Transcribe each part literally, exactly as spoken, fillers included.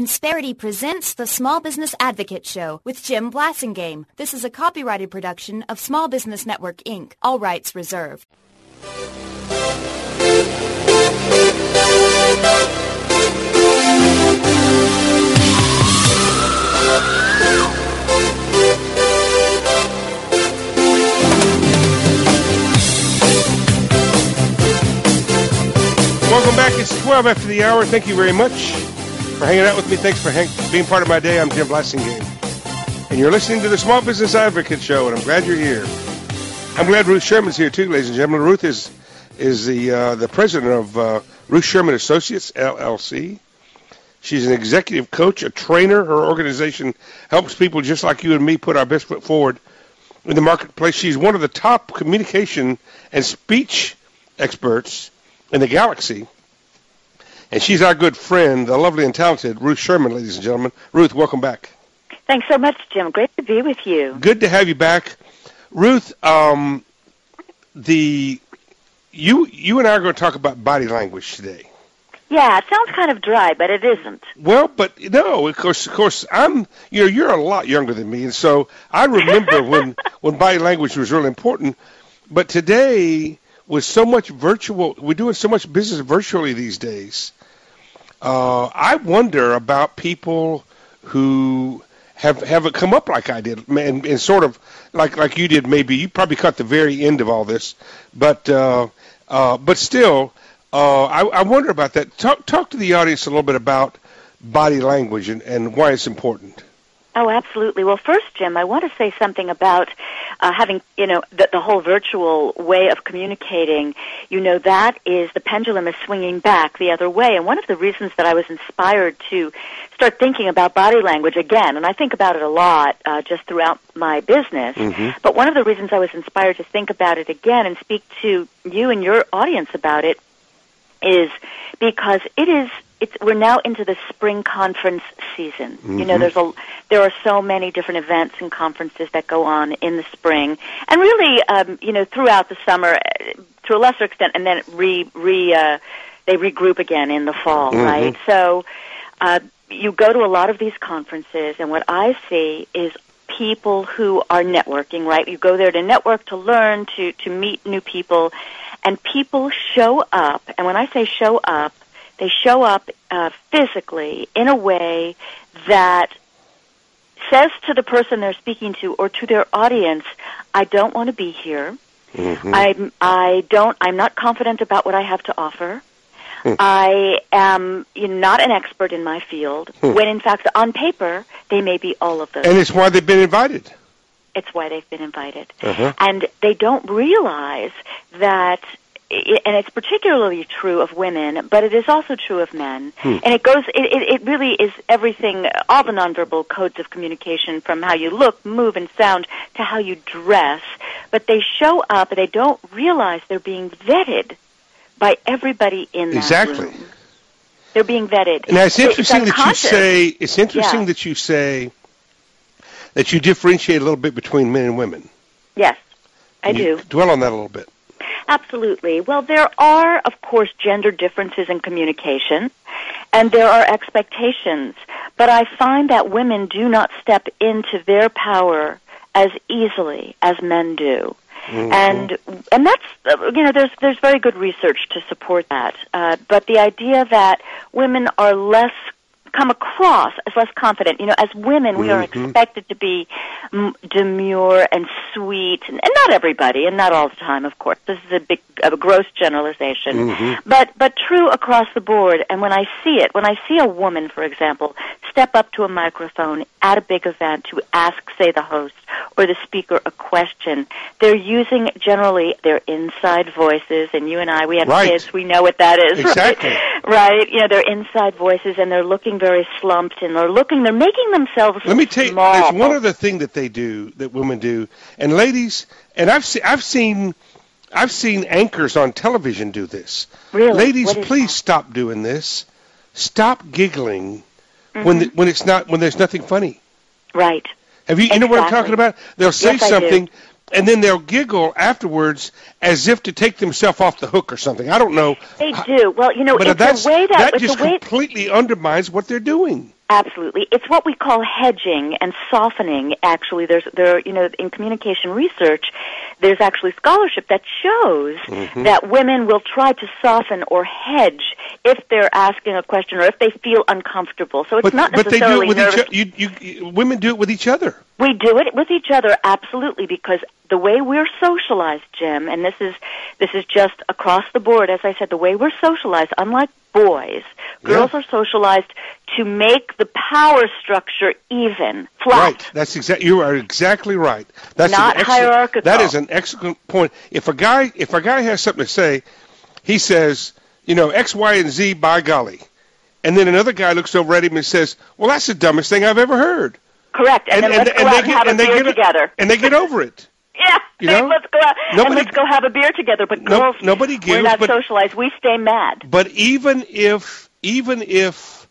Insperity presents the Small Business Advocate Show with Jim Blasingame. This is a copyrighted production of Small Business Network, Incorporated. All rights reserved. Welcome back. It's twelve after the hour. Thank you very much for hanging out with me. Thanks for hang- being part of my day. I'm Jim Blasingame. And you're listening to the Small Business Advocate Show, and I'm glad you're here. I'm glad Ruth Sherman's here, too, ladies and gentlemen. Ruth is is the uh, the president of uh, Ruth Sherman Associates, L L C. She's an executive coach, a trainer. Her organization helps people just like you and me put our best foot forward in the marketplace. She's one of the top communication and speech experts in the galaxy. And she's our good friend, the lovely and talented Ruth Sherman, ladies and gentlemen. Ruth, welcome back. Thanks so much, Jim. Great to be with you. Good to have you back. Ruth, um, the you you and I are going to talk about body language today. Yeah, it sounds kind of dry, but it isn't. Well, but no, of course, of course, I'm you know you're a lot younger than me, and so I remember when when body language was really important. But today, with so much virtual, we're doing so much business virtually these days. Uh, I wonder about people who have have come up like I did, and, and sort of like like you did. Maybe you probably caught the very end of all this, but uh, uh, but still, uh, I, I wonder about that. Talk talk to the audience a little bit about body language and, and why it's important. Oh, absolutely. Well, first, Jim, I want to say something about uh, having, you know, the, the whole virtual way of communicating. You know, that is, the pendulum is swinging back the other way. And one of the reasons that I was inspired to start thinking about body language again, and I think about it a lot uh, just throughout my business, mm-hmm. but one of the reasons I was inspired to think about it again and speak to you and your audience about it is because it is It's, we're now into the spring conference season. Mm-hmm. You know, there's a there are so many different events and conferences that go on in the spring, and really, um, you know, throughout the summer, to a lesser extent, and then re re uh, they regroup again in the fall, mm-hmm. right? So, uh, you go to a lot of these conferences, and what I see is people who are networking, right? You go there to network, to learn, to to meet new people, and people show up. And when I say show up, they show up uh, physically in a way that says to the person they're speaking to or to their audience, I don't want to be here. Mm-hmm. I'm, I don't, I'm not confident about what I have to offer. Mm. I am you know, not an expert in my field, mm. when in fact on paper they may be all of those. And it's why they've been invited. It's why they've been invited. Uh-huh. And they don't realize that, and it's particularly true of women, but it is also true of men. Hmm. And it goes, it, it, it really is everything, all the nonverbal codes of communication, from how you look, move, and sound to how you dress. But they show up, and they don't realize they're being vetted by everybody in that exactly. room. They're being vetted. Now, it's interesting it's that you say, it's interesting yeah. that you say that you differentiate a little bit between men and women. Yes, I Can you do. Dwell on that a little bit. Absolutely. Well, there are, of course, gender differences in communication, and there are expectations. But I find that women do not step into their power as easily as men do. Mm-hmm. And and that's, you know, there's there's very good research to support that. Uh, but the idea that women are less come across as less confident. You know, as women, we mm-hmm. are expected to be m- demure and sweet, and, and not everybody, and not all the time, of course. This is a big, a gross generalization, mm-hmm. but but true across the board. And when I see it, when I see a woman, for example, step up to a microphone at a big event to ask, say, the host or the speaker a question, they're using generally their inside voices. And you and I, we have right. kids, we know what that is, exactly. right? Right? You know, their inside voices, and they're looking very slumped, and they're looking, they're making themselves Let me tell you, small. there's one other thing that they do, that women do, and ladies, and I've se- I've seen, I've seen anchors on television do this. Really? Ladies, What is please that? stop doing this. Stop giggling Mm-hmm. when the, when it's not when there's nothing funny. Right. Have you, you know what I'm talking about? They'll say Yes, I something, do. and then they'll giggle afterwards as if to take themselves off the hook or something. I don't know. They do. Well, you know, but it's that's, a way that, that it's just a way, completely undermines what they're doing. Absolutely. It's what we call hedging and softening, actually. There's, there, you know, in communication research, there's actually scholarship that shows mm-hmm. that women will try to soften or hedge if they're asking a question or if they feel uncomfortable. So it's but, not but necessarily But they do it with nervous. each other. You, you, women do it with each other. We do it with each other, absolutely, because the way we're socialized, Jim, and this is this is just across the board, as I said, the way we're socialized, unlike boys, girls yeah. are socialized to make the power structure even, flat. Right. That's exactly. You are exactly right. That's not an hierarchical. That is an excellent point. If a guy, if a guy has something to say, he says, you know, X, Y, and Z. By golly, and then another guy looks over at him and says, "Well, that's the dumbest thing I've ever heard." Correct. And, and then and, let's and, go and out and have a beer get, together. And they get over it. Yeah, you know? let's go out nobody, and let's go have a beer together. But no, girls, nobody gives, we're not but, socialized. We stay mad. But even if, even if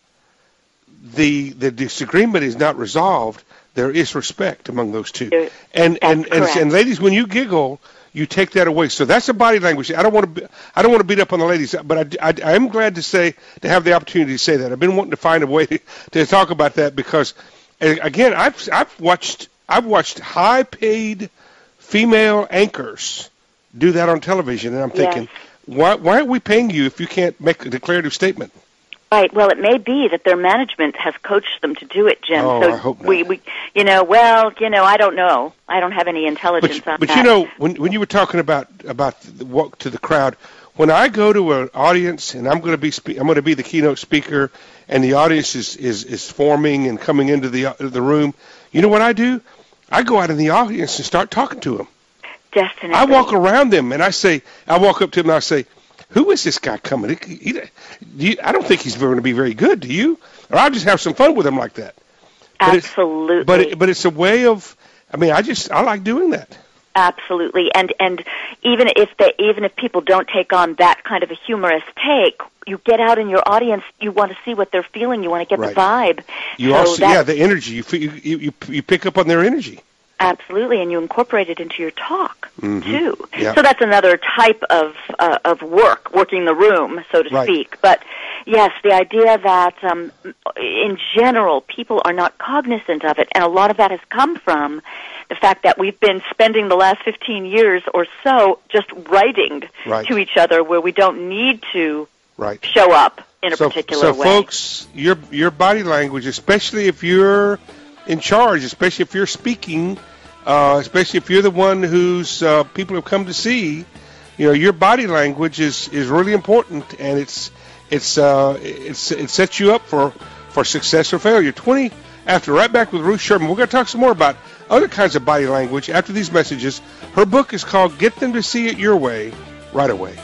the the disagreement is not resolved, there is respect among those two. There, and and, and and ladies, when you giggle, you take that away. So that's a body language. I don't want to. Be, I don't want to beat up on the ladies, but I, I, I am glad to say to have the opportunity to say that. I've been wanting to find a way to, to talk about that because. Again, I've I've watched I've watched high-paid female anchors do that on television, and I'm thinking, yes. why why aren't we paying you if you can't make a declarative statement? Right. Well, it may be that their management has coached them to do it, Jim. Oh, so I hope not. we, we, you know, well, you know, I don't know. I don't have any intelligence but, on but that. But you know, when when you were talking about about the walk to the crowd. When I go to an audience and I'm going to be spe- I'm going to be the keynote speaker, and the audience is, is, is forming and coming into the uh, the room, you know what I do? I go out in the audience and start talking to them. Definitely. I walk around them and I say, I walk up to them and I say, "Who is this guy coming? He, he, he, I don't think he's going to be very good. Do you?" Or I'll just have some fun with him like that. But Absolutely. It's, but it, but it's a way of. I mean, I just I like doing that. Absolutely, and and even if they even if people don't take on that kind of a humorous take, you get out in your audience. You want to see what they're feeling. You want to get right. the vibe. You so also yeah the energy. You, you you you pick up on their energy. Absolutely, and you incorporate it into your talk mm-hmm. too. Yeah. So that's another type of uh, of work, working the room, so to right. speak. But yes, the idea that um, in general people are not cognizant of it, and a lot of that has come from the fact that we've been spending the last fifteen years or so just writing right. to each other, where we don't need to right. show up in a so, particular so way. So, folks, your your body language, especially if you're in charge, especially if you're speaking, uh, especially if you're the one who's uh, people have come to see, you know, your body language is, is really important, and it's it's uh, it's it sets you up for, for success or failure. twenty after, right back with Ruth Sherman. We're going to talk some more about other kinds of body language after these messages. Her book is called Get Them to See It Your Way, Right Away.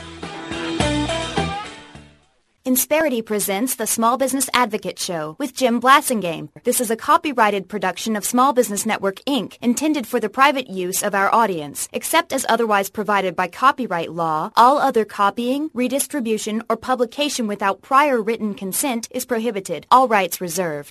Insperity presents the Small Business Advocate Show with Jim Blasingame. This is a copyrighted production of Small Business Network, Incorporated, intended for the private use of our audience. Except as otherwise provided by copyright law, all other copying, redistribution, or publication without prior written consent is prohibited. All rights reserved.